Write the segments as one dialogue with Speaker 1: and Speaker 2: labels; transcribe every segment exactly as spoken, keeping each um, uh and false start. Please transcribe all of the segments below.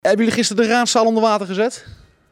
Speaker 1: Hebben jullie gisteren de raadzaal onder water gezet?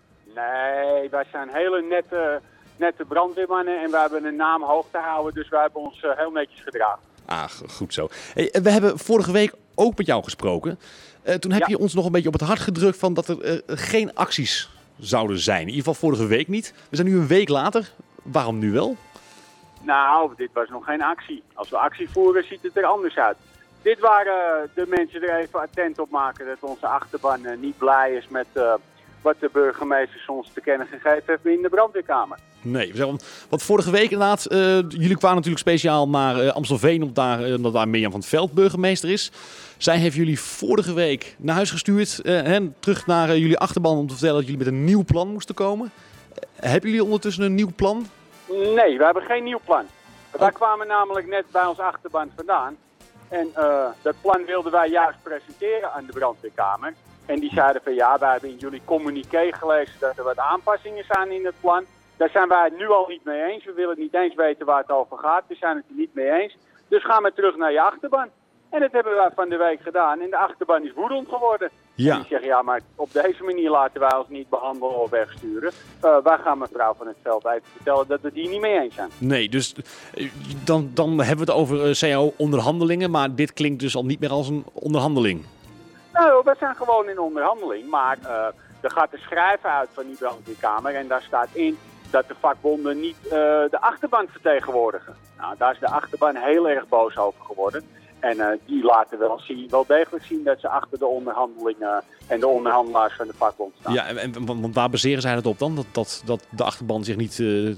Speaker 2: Nee, wij zijn hele nette, nette brandweermannen en we hebben een naam hoog te houden, dus wij hebben ons uh, heel netjes gedragen.
Speaker 1: Ah, goed zo. Hey, we hebben vorige week ook met jou gesproken. Uh, toen heb ja. je ons nog een beetje op het hart gedrukt van dat er uh, geen acties zouden zijn. In ieder geval vorige week niet. We zijn nu een week later. Waarom nu wel?
Speaker 2: Nou, dit was nog geen actie. Als we actie voeren, ziet het er anders uit. Dit waren de mensen er even attent op maken dat onze achterban uh, niet blij is met uh, wat de burgemeester ons te kennen gegeven heeft in de brandweerkamer.
Speaker 1: Nee, want vorige week inderdaad, uh, jullie kwamen natuurlijk speciaal naar uh, Amstelveen omdat daar, uh, omdat daar Mirjam van 't Veld burgemeester is. Zij heeft jullie vorige week naar huis gestuurd, uh, hè, terug naar uh, jullie achterban om te vertellen dat jullie met een nieuw plan moesten komen. Uh, hebben jullie ondertussen een nieuw plan?
Speaker 2: Nee, we hebben geen nieuw plan. Oh. Wij kwamen namelijk net bij ons achterban vandaan. En uh, dat plan wilden wij juist presenteren aan de brandweerkamer. En die zeiden van ja, wij hebben in jullie communiqué gelezen dat er wat aanpassingen zijn in het plan. Daar zijn wij het nu al niet mee eens. We willen niet eens weten waar het over gaat. We zijn het er niet mee eens. Dus gaan we terug naar je achterban. En dat hebben wij van de week gedaan. En de achterban is woedend geworden.
Speaker 1: Ja.
Speaker 2: En die zeggen ja, maar op deze manier laten wij ons niet behandelen of wegsturen. Uh, wij gaan mevrouw van 't Veld even vertellen dat we het hier niet mee eens zijn.
Speaker 1: Nee, dus dan, dan hebben we het over uh, C A O-onderhandelingen. Maar dit klinkt dus al niet meer als een onderhandeling.
Speaker 2: Nou, we zijn gewoon in onderhandeling. Maar uh, er gaat een schrijven uit van die brandweerkamer. En daar staat in dat de vakbonden niet uh, de achterban vertegenwoordigen. Nou, daar is de achterban heel erg boos over geworden. En uh, die laten wel, zien, wel degelijk zien dat ze achter de onderhandelingen en de onderhandelaars van de vakbond staan.
Speaker 1: Ja, en, want waar baseren zij het op dan? Dat, dat, dat de achterban zich niet, uh,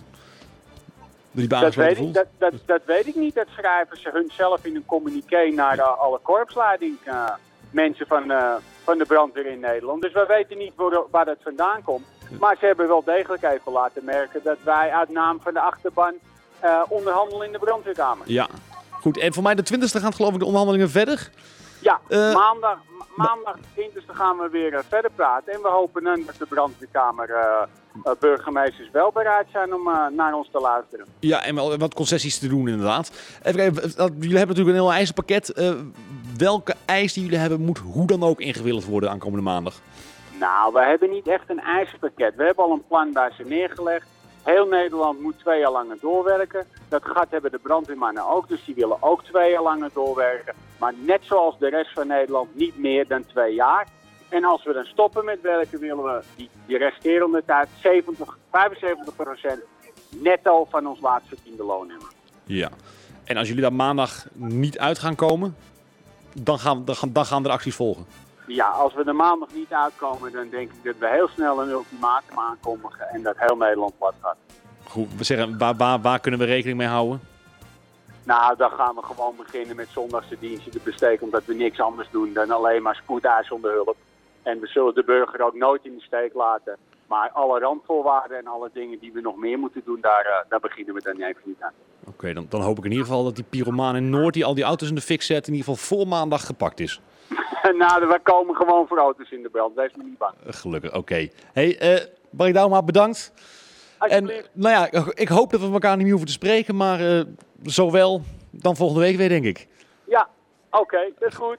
Speaker 1: niet
Speaker 2: dat, weet ik, dat, dat, dat weet ik niet. Dat schrijven ze hunzelf in een communiqué naar de, alle korpsleiding uh, mensen van, uh, van de brandweer in Nederland. Dus we weten niet waar, waar dat vandaan komt. Maar ze hebben wel degelijk even laten merken dat wij uit naam van de achterban uh, onderhandelen in de brandweerkamer.
Speaker 1: Ja. Goed, en voor mij de twintigste gaan geloof ik de onderhandelingen verder.
Speaker 2: Ja, uh, maandag, maandag de twintigste gaan we weer uh, verder praten. En we hopen dan dat de brandweerkamer uh, uh, burgemeesters wel bereid zijn om uh, naar ons te luisteren.
Speaker 1: Ja, en wat concessies te doen inderdaad. Even kijken, jullie hebben natuurlijk een heel eisenpakket. Uh, welke eis die jullie hebben moet hoe dan ook ingewilligd worden aankomende maandag?
Speaker 2: Nou, we hebben niet echt een eisenpakket. We hebben al een plan bij ze neergelegd. Heel Nederland moet twee jaar langer doorwerken. Dat gat hebben de brandweermannen ook, dus die willen ook twee jaar langer doorwerken. Maar net zoals de rest van Nederland niet meer dan twee jaar. En als we dan stoppen met werken, willen we die, die resterende tijd zeventig, vijfenzeventig procent netto van ons laatst verdiende loon hebben.
Speaker 1: Ja, en als jullie daar maandag niet uit gaan komen, dan gaan, dan gaan, dan gaan er acties volgen.
Speaker 2: Ja, als we er maandag niet uitkomen, dan denk ik dat we heel snel een ultimatum aankondigen en dat heel Nederland plat gaat.
Speaker 1: Goed, we zeggen, waar, waar, waar kunnen we rekening mee houden?
Speaker 2: Nou, dan gaan we gewoon beginnen met zondagse diensten te besteken, omdat we niks anders doen dan alleen maar spoedeisende hulp. En we zullen de burger ook nooit in de steek laten. Maar alle randvoorwaarden en alle dingen die we nog meer moeten doen, daar, uh, daar beginnen we dan even niet aan.
Speaker 1: Oké, okay, dan, dan hoop ik in ieder geval dat die pyromaan in Noord die al die auto's in de fik zet, in ieder geval voor maandag gepakt is.
Speaker 2: Nou, we komen gewoon voor auto's in de brand. Wees me niet bang.
Speaker 1: Gelukkig, oké. Okay. Hey, uh, Barry Dauma, bedankt. En nou ja, ik hoop dat we elkaar niet meer hoeven te spreken, maar uh, zowel dan volgende week weer, denk ik.
Speaker 2: Ja, oké, okay, dat is goed.